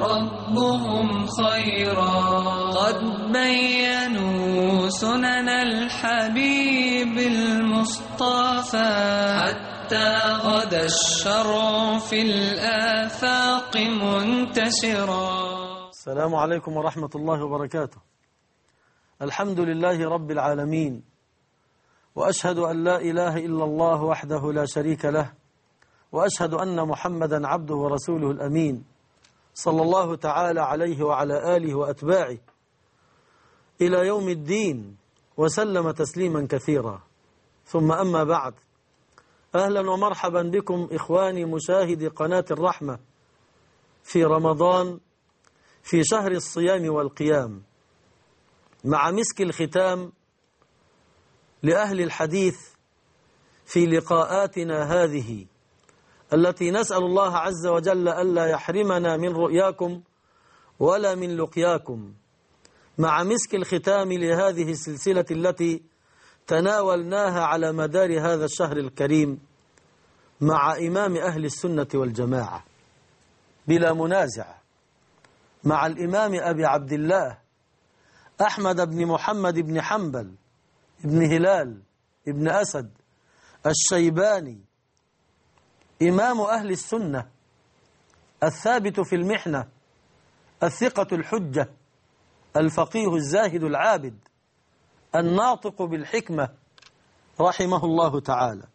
ربهم خيرا. قد بينوا سنن الحبيب المصطفى حتى غدا الشرع في الآفاق منتشرا. السلام عليكم ورحمة الله وبركاته. الحمد لله رب العالمين، وأشهد أن لا إله إلا الله وحده لا شريك له، وأشهد أن محمدا عبده ورسوله الأمين، صلى الله تعالى عليه وعلى آله وأتباعه إلى يوم الدين، وسلم تسليما كثيرا. ثم أما بعد، أهلا ومرحبا بكم إخواني مشاهدي قناة الرحمة في رمضان، في شهر الصيام والقيام، مع مسك الختام لأهل الحديث في لقاءاتنا هذه التي نسأل الله عز وجل ألا يحرمنا من رؤياكم ولا من لقياكم، مع مسك الختام لهذه السلسلة التي تناولناها على مدار هذا الشهر الكريم مع إمام أهل السنة والجماعة بلا منازع، مع الإمام أبي عبد الله أحمد بن محمد بن حنبل بن هلال بن أسد الشيباني، إمام أهل السنة الثابت في المحنة، الثقة الحجة، الفقيه الزاهد العابد، الناطق بالحكمة، رحمه الله تعالى.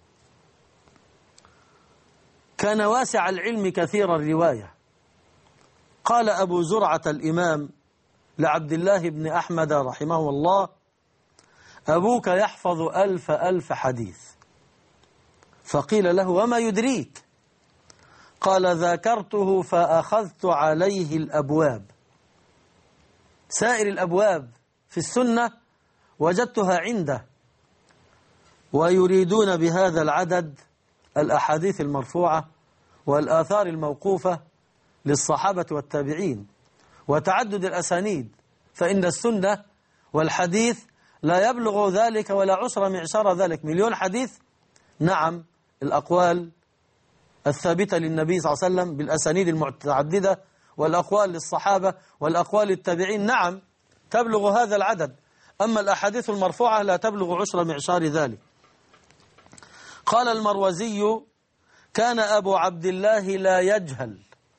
كان واسع العلم كثير الرواية. قال أبو زرعة الإمام لعبد الله بن أحمد رحمه الله: أبوك يحفظ ألف حديث. فقيل له: وما يدريك؟ قال: ذاكرته فأخذت عليه الأبواب، سائر الأبواب في السنة وجدتها عنده، ويريدون بهذا العدد الأحاديث المرفوعة والآثار الموقوفة للصحابة والتابعين وتعدد الأسانيد، فإن السنة والحديث لا يبلغ ذلك ولا عشر معشار ذلك، مليون حديث. نعم، الأقوال الثابتة للنبي صلى الله عليه وسلم بالأسانيد المتعددة، والأقوال للصحابة والأقوال للتابعين، نعم تبلغ هذا العدد. أما الأحاديث المرفوعة لا تبلغ عشر معشار ذلك. قال المروزي: كان أبو عبد الله لا يجهل،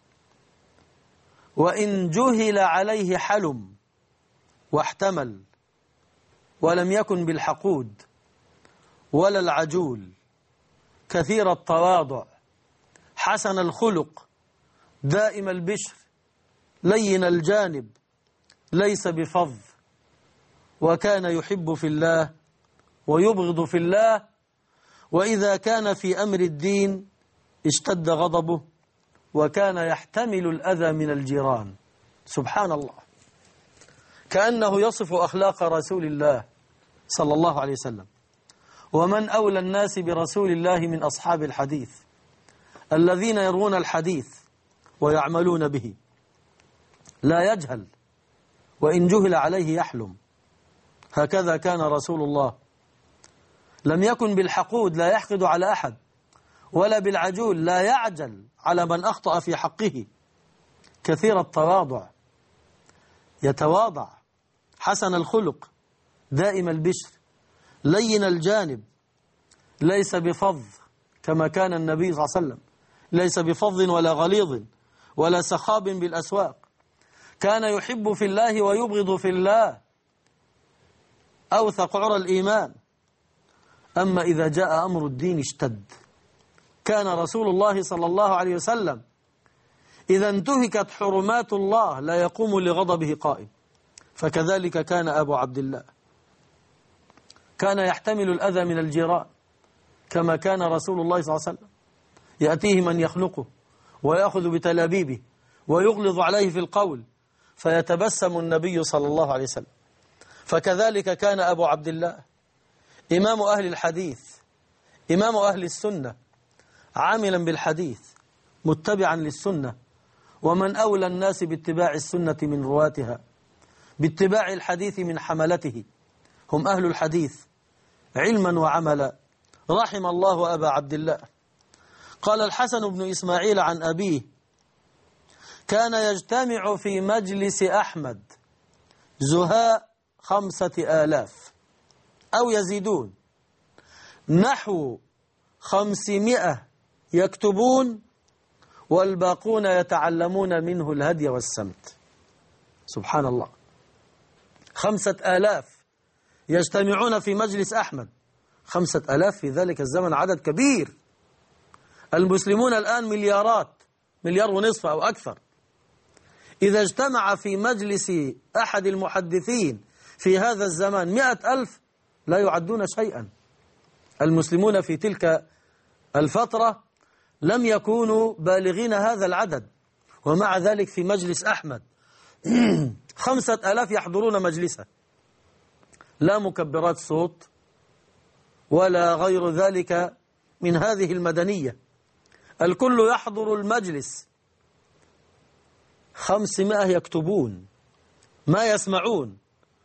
وإن جهل عليه حلم واحتمل، ولم يكن بالحقود ولا العجول، كثير التواضع، حسن الخلق، دائم البشر، لين الجانب، ليس بفظ، وكان يحب في الله ويبغض في الله، وإذا كان في أمر الدين اشتد غضبه، وكان يحتمل الأذى من الجيران. سبحان الله، كأنه يصف أخلاق رسول الله صلى الله عليه وسلم. ومن أولى الناس برسول الله من أصحاب الحديث الذين يروون الحديث ويعملون به. لا يجهل، وإن جهل عليه يحلم، هكذا كان رسول الله. لم يكن بالحقود، لا يحقد على أحد، ولا بالعجول، لا يعجل على من أخطأ في حقه، كثير التواضع، يتواضع، حسن الخلق، دائم البشر، لين الجانب، ليس بفظ كما كان النبي صلى الله عليه وسلم، ليس بفظ ولا غليظ ولا سخاب بالأسواق، كان يحب في الله ويبغض في الله، أوثق عرى الإيمان. أما إذا جاء أمر الدين اشتد. كان رسول الله صلى الله عليه وسلم إذا انتهكت حرمات الله لا يقوم لغضبه قائم، فكذلك كان أبو عبد الله. كان يحتمل الأذى من الجيران كما كان رسول الله صلى الله عليه وسلم، يأتيه من يخنقه ويأخذ بتلابيبه ويغلظ عليه في القول، فيتبسم النبي صلى الله عليه وسلم. فكذلك كان أبو عبد الله إمام أهل الحديث، إمام أهل السنة، عاملا بالحديث، متبعا للسنة، ومن أولى الناس باتباع السنة من رواتها، باتباع الحديث من حملته، هم أهل الحديث علما وعملا. رحم الله أبا عبد الله. قال الحسن بن إسماعيل عن أبيه: كان يجتمع في مجلس أحمد زهاء 5000 أو يزيدون، نحو 500 يكتبون والباقون يتعلمون منه الهدي والسمت. سبحان الله، 5000 يجتمعون في مجلس أحمد. 5000 في ذلك الزمن عدد كبير. المسلمون الآن مليارات، 1.5 مليار أو أكثر. إذا اجتمع في مجلس أحد المحدثين في هذا الزمان 100,000 لا يعدون شيئا. المسلمون في تلك الفترة لم يكونوا بالغين هذا العدد، ومع ذلك في مجلس أحمد 5,000 يحضرون مجلسه، لا مكبرات صوت ولا غير ذلك من هذه المدنية، الكل يحضر المجلس. 500 يكتبون ما يسمعون،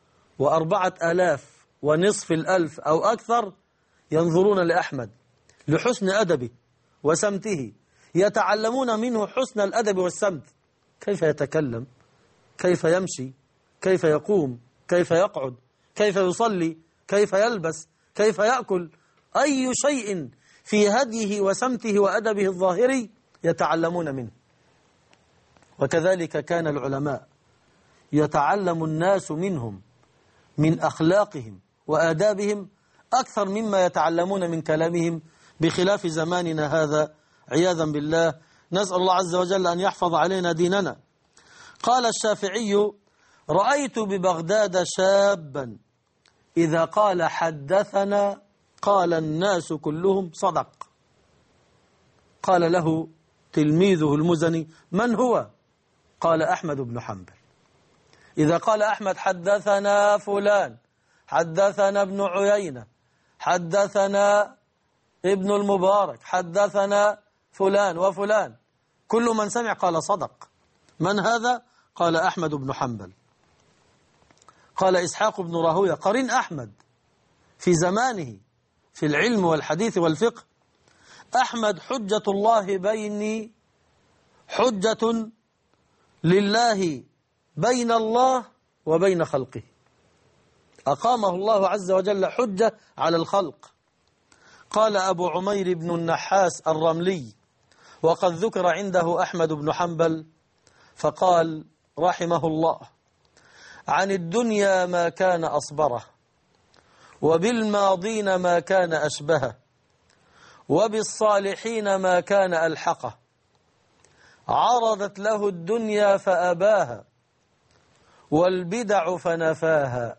و4,500 أو أكثر ينظرون لأحمد لحسن أدبه وسمته، يتعلمون منه حسن الأدب والسمت، كيف يتكلم، كيف يمشي، كيف يقوم، كيف يقعد، كيف يصلي، كيف يلبس، كيف يأكل، أي شيء في هديه وسمته وأدبه الظاهري يتعلمون منه. وكذلك كان العلماء يتعلم الناس منهم من أخلاقهم وآدابهم أكثر مما يتعلمون من كلامهم، بخلاف زماننا هذا عياذا بالله. نسأل الله عز وجل أن يحفظ علينا ديننا. قال الشافعي: رأيت ببغداد شابا إذا قال حدثنا قال الناس كلهم صدق. قال له تلميذه المزني: من هو؟ قال: أحمد بن حنبل. إذا قال أحمد حدثنا فلان، حدثنا ابن عيينة، حدثنا ابن المبارك، حدثنا فلان وفلان، كل من سمع قال صدق. من هذا؟ قال: أحمد بن حنبل. قال إسحاق بن راهويه قرين أحمد في زمانه في العلم والحديث والفقه: أحمد حجة الله بيني، حجة لله بين الله وبين خلقه. أقامه الله عز وجل حجة على الخلق. قال أبو عمير بن النحاس الرملي، وقد ذكر عنده أحمد بن حنبل، فقال رحمه الله: عن الدنيا ما كان أصبره، وبالماضين ما كان أشبهه، وبالصالحين ما كان ألحقه. عرضت له الدنيا فأباها، والبدع فنفاها.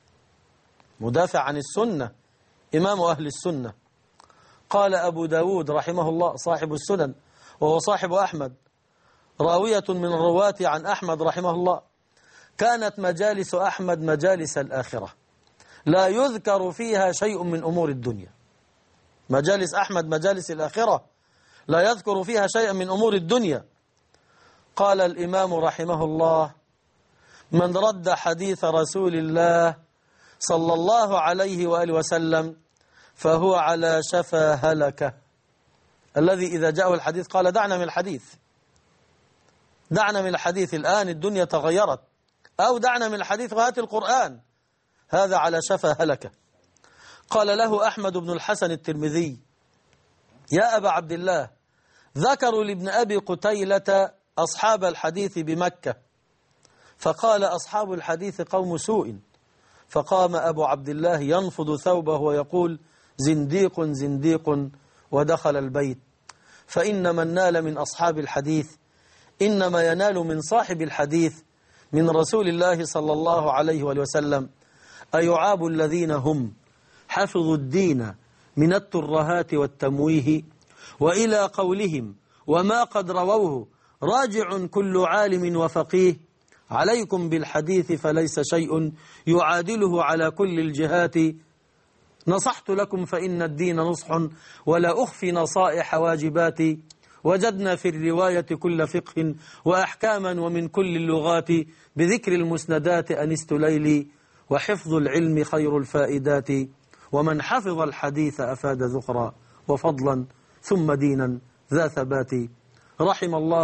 مدافع عن السنة، إمام أهل السنة. قال أبو داود رحمه الله صاحب السنن، وهو صاحب أحمد، راوية من الرواة عن أحمد رحمه الله: كانت مجالس أحمد مجالس الآخرة، لا يذكر فيها شيء من أمور الدنيا. مجالس أحمد مجالس الآخرة، لا يذكر فيها شيئا من أمور الدنيا. قال الإمام رحمه الله: من رد حديث رسول الله صلى الله عليه وآله وسلم فهو على شفا هلكة. الذي إذا جاءه الحديث قال دعنا من الحديث، دعنا من الحديث، الآن الدنيا تغيرت، أو دعنا من الحديث وهات القرآن، هذا على شفا هلكة. قال له أحمد بن الحسن الترمذي: يا أبا عبد الله، ذكروا لابن أبي قتيلة أصحاب الحديث بمكة، فقال أصحاب الحديث قوم سوء. فقام أبو عبد الله ينفض ثوبه ويقول: زنديق زنديق، ودخل البيت. فإن من نال من أصحاب الحديث إنما ينال من صاحب الحديث من رسول الله صلى الله عليه وآله وسلم. أيعاب الذين هم حفظوا الدين من الترهات والتمويه، وإلى قولهم وما قد رووه راجع كل عالم وفقيه. عليكم بالحديث فليس شيء يعادله على كل الجهات. نصحت لكم فإن الدين نصح، ولا أخفي نصائح واجباتي. وجدنا في الرواية كل فقه وأحكاما، ومن كل اللغات بذكر المسندات أنست ليلي. وحفظ العلم خير الفائدات، ومن حفظ الحديث أفاد ذخرا وفضلا ثم دينا ذا ثبات. رحم الله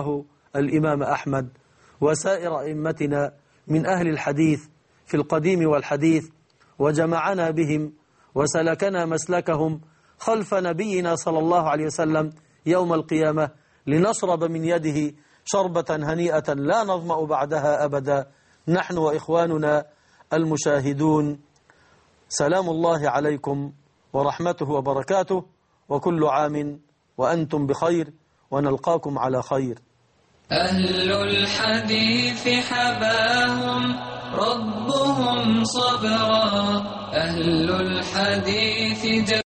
الإمام أحمد وسائر أئمتنا من أهل الحديث في القديم والحديث، وجمعنا بهم وسلكنا مسلكهم خلف نبينا صلى الله عليه وسلم يوم القيامة لنشرب من يده شربة هنيئة لا نظمأ بعدها أبدا، نحن وإخواننا المشاهدون. سلام الله عليكم ورحمته وبركاته، وكل عام وأنتم بخير، ونلقاكم على خير. أهل الحديث حباهم ربهم صبرا، أهل الحديث